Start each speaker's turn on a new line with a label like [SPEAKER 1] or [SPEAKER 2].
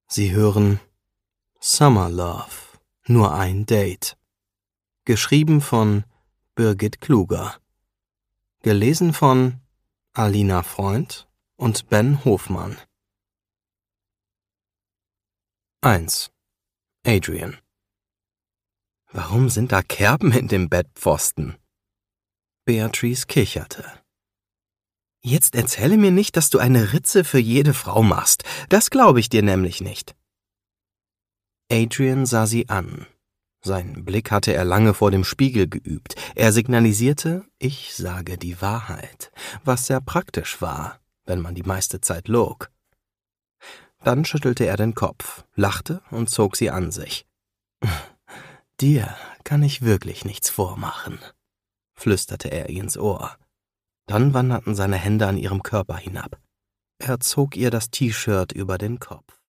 [SPEAKER 1] Sie hören Summer Love, nur ein Date. Geschrieben von Birgit Kluger. Gelesen von Alina Freund und Ben Hofmann. 1. Adrian. Warum sind da Kerben in dem Bettpfosten? Beatrice kicherte. Jetzt erzähle mir nicht, dass du eine Ritze für jede Frau machst. Das glaube ich dir nämlich nicht. Adrian sah sie an. Seinen Blick hatte er lange vor dem Spiegel geübt. Er signalisierte, ich sage die Wahrheit, was sehr praktisch war, wenn man die meiste Zeit log. Dann schüttelte er den Kopf, lachte und zog sie an sich. Dir kann ich wirklich nichts vormachen, flüsterte er ihr ins Ohr. Dann wanderten seine Hände an ihrem Körper hinab. Er zog ihr das T-Shirt über den Kopf.